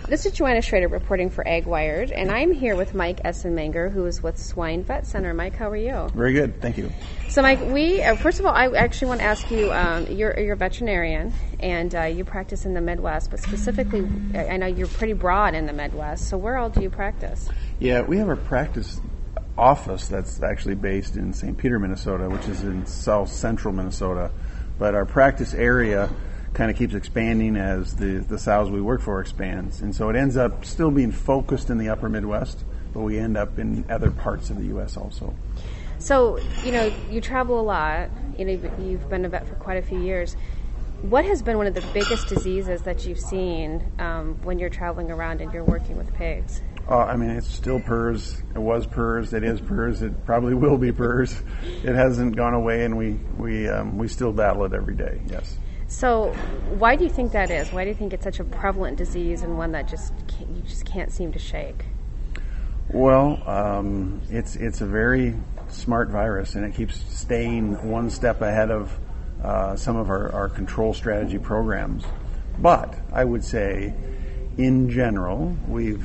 This is Joanna Schrader reporting for Ag Wired, and I'm here with Mike Essenmanger, who is with Swine Vet Center. Mike, how are you? Very good, thank you. So, Mike, first of all, I actually want to ask you, you're a veterinarian, and you practice in the Midwest, but specifically, I know you're pretty broad in the Midwest, so where all do you practice? Yeah, we have a practice office that's actually based in St. Peter, Minnesota, which is in south central Minnesota, but our practice area kind of keeps expanding as the sows we work for expands. And so it ends up still being focused in the upper Midwest, but we end up in other parts of the U.S. also. So, you travel a lot. You've been a vet for quite a few years. What has been one of the biggest diseases that you've seen when you're traveling around and you're working with pigs? It's still PRRS. It was PRRS. It is PRRS. It probably will be PRRS. It hasn't gone away, and we still battle it every day, yes. So why do you think that is? Why do you think it's such a prevalent disease and one that you just can't seem to shake? Well, it's a very smart virus, and it keeps staying one step ahead of some of our control strategy programs. But I would say, in general, we've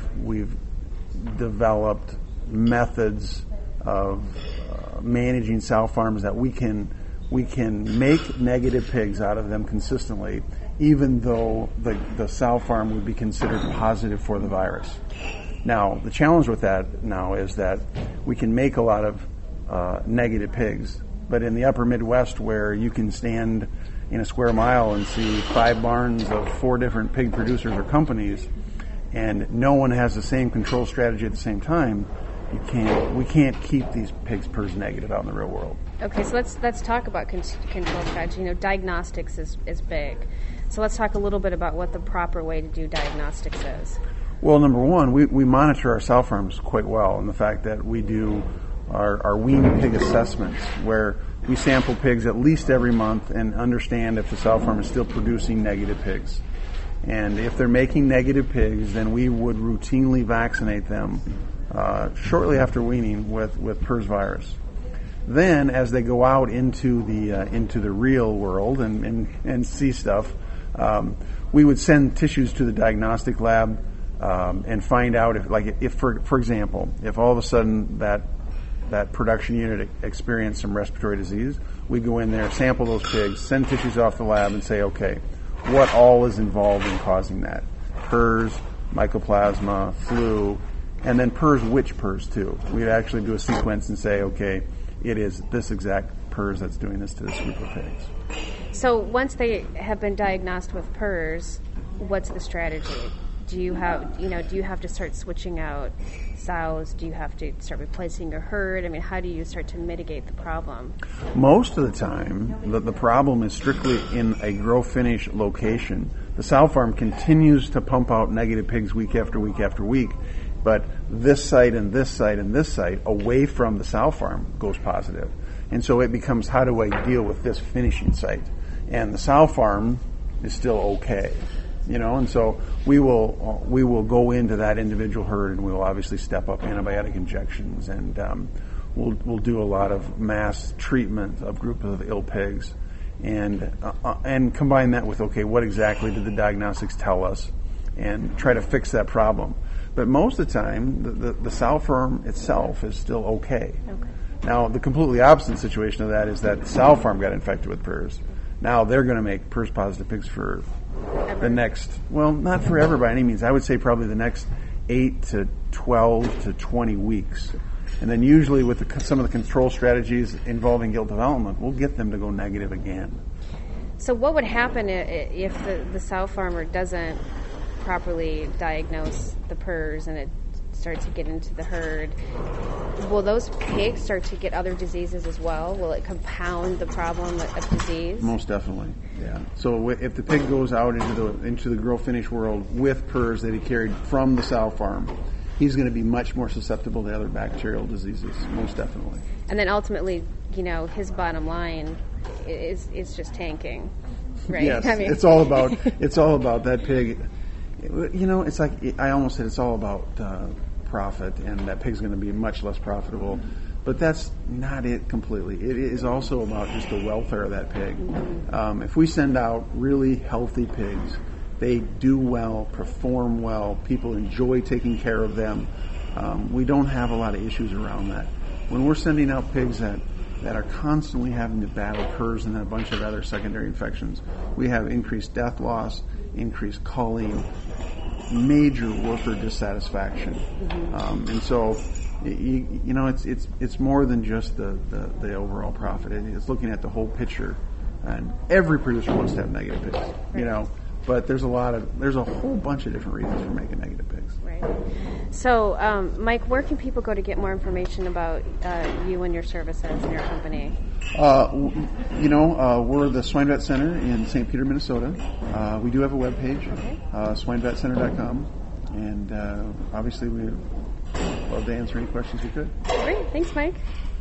developed methods of managing sow farms that we can make negative pigs out of them consistently, even though the sow farm would be considered positive for the virus. Now, the challenge with that now is that we can make a lot of negative pigs, but in the upper Midwest, where you can stand in a square mile and see 5 barns of 4 different pig producers or companies, and no one has the same control strategy at the same time, we can't keep these pigs PRRS negative out in the real world. Okay, so let's talk about control strategy. Diagnostics is big. So let's talk a little bit about what the proper way to do diagnostics is. Well, number one, we monitor our sow farms quite well, and the fact that we do our wean pig assessments, where we sample pigs at least every month and understand if the sow farm is still producing negative pigs. And if they're making negative pigs, then we would routinely vaccinate them shortly after weaning with PRRS virus. Then, as they go out into the real world and see stuff, we would send tissues to the diagnostic lab and find out if for example, if all of a sudden that production unit experienced some respiratory disease, we go in there, sample those pigs, send tissues off the lab, and say, okay, what all is involved in causing that? PRRS, mycoplasma, flu, and then PRRS, which PRRS too. We'd actually do a sequence and say, okay, it is this exact PRRS that's doing this to this group of pigs. So once they have been diagnosed with PRRS, what's the strategy? Do you have to start switching out sows? Do you have to start replacing your herd? How do you start to mitigate the problem? Most of the time, the problem is strictly in a grow-finish location. The sow farm continues to pump out negative pigs week after week after week, but this site and this site and this site away from the sow farm goes positive. And so it becomes, how do I deal with this finishing site? And the sow farm is still okay. And so we will go into that individual herd, and we will obviously step up antibiotic injections, and we'll do a lot of mass treatment of groups of ill pigs, and combine that with, okay, what exactly did the diagnostics tell us, and try to fix that problem. But most of the time, the sow farm itself is still okay. Now, the completely opposite situation of that is that the sow farm got infected with PRRS. Now they're going to make PRRS positive pigs for the next, well, not forever by any means. I would say probably the next 8 to 12 to 20 weeks. And then usually with some of the control strategies involving gilt development, we'll get them to go negative again. So what would happen if the sow farmer doesn't properly diagnose the PRRS and it starts to get into the herd? Will those pigs start to get other diseases as well? Will it compound the problem of disease? Most definitely, yeah. So if the pig goes out into the grow finish world with PRRS that he carried from the sow farm, he's going to be much more susceptible to other bacterial diseases, most definitely. And then ultimately, his bottom line is just tanking, right? Yes, it's all about that pig. It's like I almost said it's all about profit, and that pig's going to be much less profitable. But that's not it completely. It is also about just the welfare of that pig. If we send out really healthy pigs they do well, perform well, people enjoy taking care of them. We don't have a lot of issues around that. When we're sending out pigs that are constantly having to battle PRRS and a bunch of other secondary infections, we have increased death loss, increased culling, major worker dissatisfaction. And so, it's more than just the overall profit. It's looking at the whole picture, and every producer wants to have negative pigs, but there's a whole bunch of different reasons for making negative pigs. Right. So, Mike, where can people go to get more information about you and your services and your company? We're the Swine Vet Center in St. Peter, Minnesota. We do have a webpage, swinevetcenter.com, and obviously we would love to answer any questions we could. Great. Thanks, Mike.